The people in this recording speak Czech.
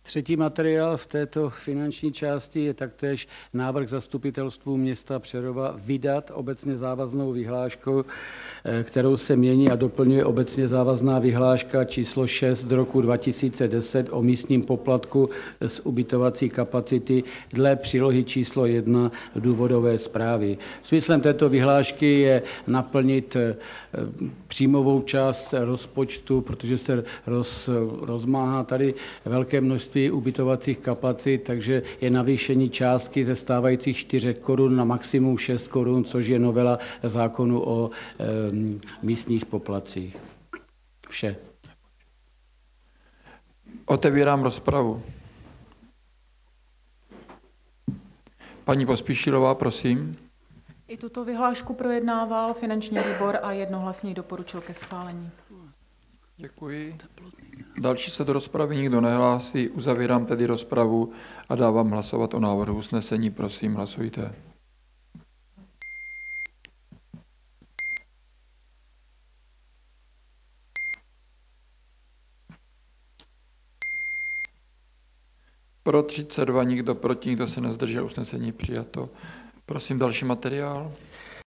Třetí materiál v této finanční části je taktéž návrh zastupitelstvu města Přerova vydat obecně závaznou vyhlášku, kterou se mění a doplňuje obecně závazná vyhláška číslo 6 z roku 2010 o místním poplatku z ubytovací kapacity dle přílohy číslo 1 důvodové zprávy. Smyslem této vyhlášky je naplnit příjmovou část rozpočtu, protože se rozmáhá tady velké množství ubytovacích kapacit, takže je navýšení částky ze stávajících 4 korun na maximum 6 korun, což je novela zákonu o místních poplatcích. Vše. Otevírám rozpravu. Paní Pospíšilová, prosím. I tuto vyhlášku projednával finanční výbor a jednohlasně ji doporučil ke schválení. Děkuji. Další se do rozpravy nikdo nehlásí. Uzavírám tedy rozpravu a dávám hlasovat o návrhu usnesení. Prosím, hlasujte. Pro 32, nikdo proti, nikdo se nezdržel, usnesení přijato. Prosím další materiál.